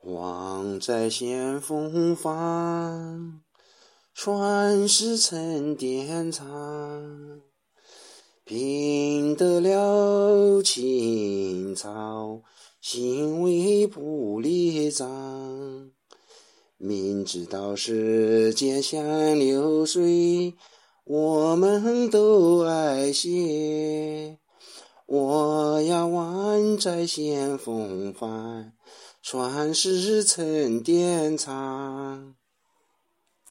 望在先锋方，船是沉淀长，拼得了青草，心为不列张。明知道时间像流水，我们都爱惜。我要望在先锋方，船是沉淀长。